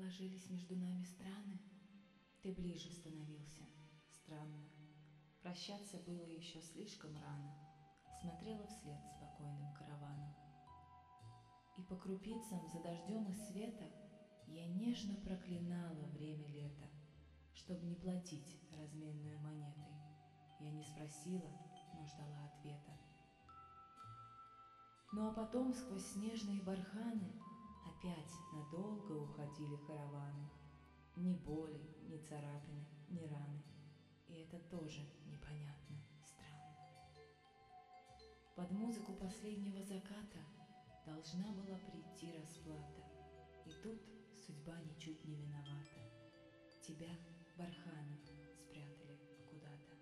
ложились между нами страны, ты ближе становился, странно. Прощаться было еще слишком рано, смотрела вслед спокойным караваном. И по крупицам за дождем и света я нежно проклинала время лета, чтобы не платить разменную монетой. Я не спросила, но ждала ответа. Ну а потом сквозь снежные барханы опять надолго уходили караваны. Ни боли, ни царапины, ни раны. И это тоже непонятно, странно. Под музыку последнего заката должна была прийти расплата. И тут судьба ничуть не виновата. Тебя барханы спрятали куда-то.